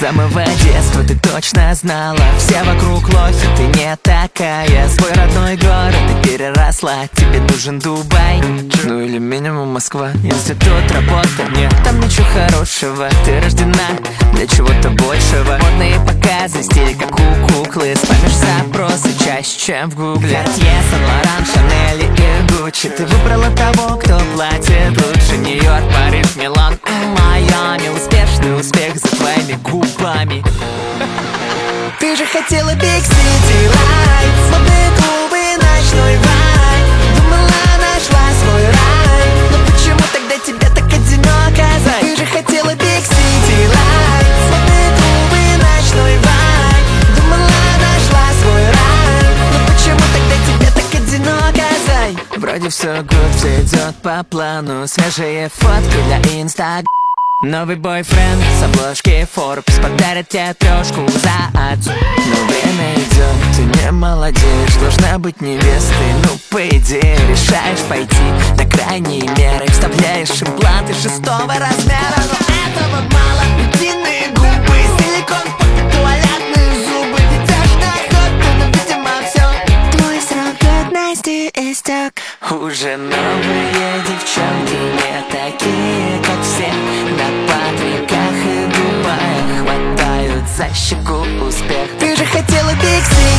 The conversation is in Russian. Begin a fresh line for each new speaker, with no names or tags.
самого детства ты точно знала, все вокруг лохи, ты не такая. Свой родной город ты переросла, тебе нужен Дубай, ну или минимум Москва. Институт, работа, нет там ничего хорошего. Ты рождена для чего-то большего. Модные показы, стиль как у куклы. Спамишь запросы чаще, чем в гугле. Картье, Сан-Лоран, Шанель и Гуччи. Ты выбрала того, кто платит лучше. Нью-Йорк, Париж, Милан, Майами. Успешный успех за твоими губами. Ты же хотела Big City Lights, модные клубы, ночной рай. Думала, нашла свой рай, но почему тогда тебе так одиноко? Ты же хотела Big City Lights, модные клубы, ночной рай. Думала, нашла свой рай, но почему тогда тебе так одиноко? Вроде все good, все идет по плану. Свежие фотки для Инстаграма. Новый бойфренд с обложки Forbes подарит тебе 3 за отцу. Но время идет, ты не молодеешь, должна быть невестой. Ну, по идее, решаешь пойти на крайние меры. Вставляешь импланты 6-го размера. Но этого мало, длинные губы, силикон, туалетные зубы. Идешь на охоту, но, видимо, все. Твой срок годности истек. Уже новые девчонки не такие, как все. На патриках и Дубаях хватают за щеку успех. Ты же хотела Big City